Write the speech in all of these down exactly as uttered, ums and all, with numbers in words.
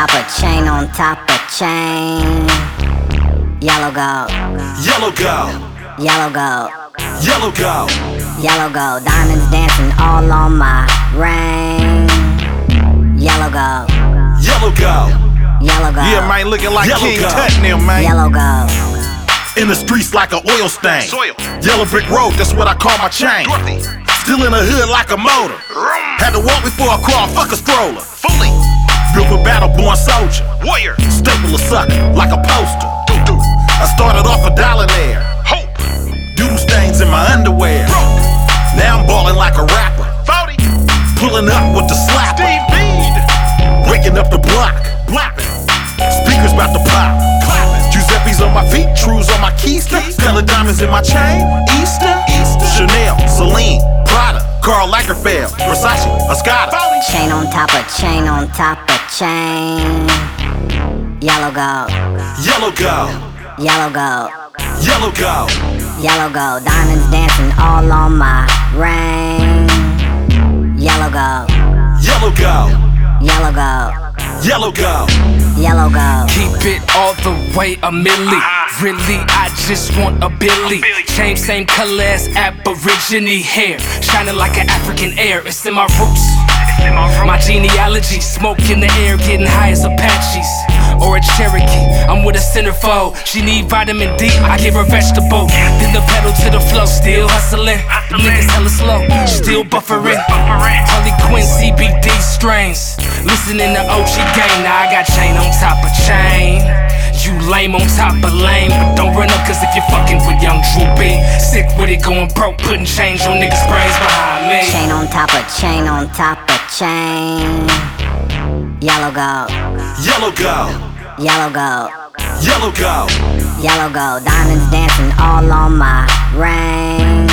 top of chain on top of chain. Yellow gold, Yellow gold, yellow gold, yellow gold, yellow gold. Diamonds dancing all on my ring. Yellow gold, yellow gold, yellow gold, Yeah, man, looking like Yellow King gold. Tut now, man. yellow gold. in the streets like an oil stain. Soil. Yellow brick road, that's what I call my chain. Dorothy. Still in the hood like a motor. Had to walk before I crawl, fuck a stroller. Fully. Built for battle, born soldier. Warrior. Staple a sucker, like a poster. I started off a dollar there. Hope. Doodle stains in my underwear. Broke. Now I'm ballin' like a rapper. Forty. Pulling up with the slapper. Steve Bede. Breaking up the block. Blapping. Speakers about to pop. Clapping. Giuseppe's on my feet. Trues on my keys. Stellar diamonds in my chain. Easter. Easter. Chanel. Celine. Prada. Karl Lagerfeld. Versace. Escada. Chain on top of chain on top of chain. Yellow gold, Yellow gold. yellow gold, Yellow gold. yellow gold. Diamonds dancing all on my ring. Yellow gold, Yellow gold. yellow gold, Yellow gold. yellow gold. Keep it all the way a milli. Really, I just want a Billy. Chain same color as Aborigine hair, shining like an African air. It's in my roots. My genealogy, smoke in the air, getting high as Apaches or a Cherokee. I'm with a centerfold. She need vitamin D, I give her vegetable. Then the pedal to the flow, still hustling. The niggas hella slow, still buffering. Harley Quinn C B D strains. Listening to O G gang, now I got chain on top of chain. You lame on top of lame, but don't run up, cause if you're fucking with young Droopy, sick with it, going broke, putting change on niggas' brains behind me. Chain on top of chain on top of chain. Yellow gold, Yellow gold. yellow gold, Yellow gold. yellow gold. Diamonds dancing all on my ring.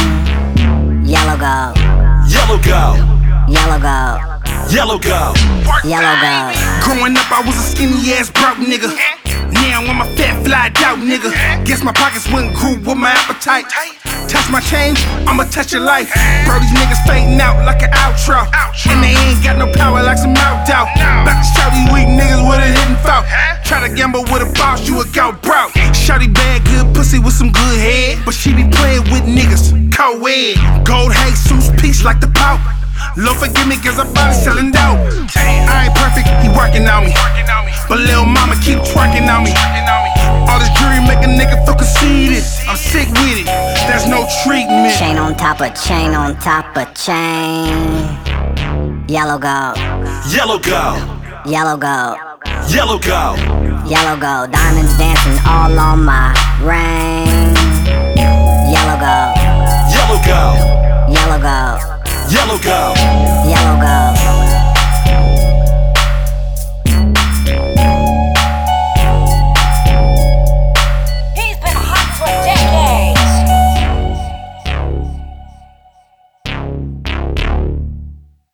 Yellow gold, Yellow gold. yellow gold, Yellow gold. yellow gold. Growing up, I was a skinny ass broke nigga. Now I'm a fat fly out nigga. Guess my pockets wouldn't grew with my appetite. Touch my chain, I'ma touch your life. Bro, these niggas fading out like an outro. And they ain't got no power like some out doubt. About to show these weak niggas what it hitting for. Try to gamble with a boss, you a go broke. Shawty bad, good pussy with some good head. But she be playing with niggas, co-ed. Gold Jesus piece like the Pope. Lord forgive me cause I'm body selling dope. I ain't perfect, he working on me. But lil' mama keep twerking on me. All this jewelry make a nigga feel conceited. I'm sick with it, there's no treatment. Chain on top of chain on top of chain. Yellow gold, Yellow gold. yellow gold, Yellow gold. yellow gold. Diamonds dancing all on my ring. Yellow gold, Yellow gold. yellow gold, Yellow gold.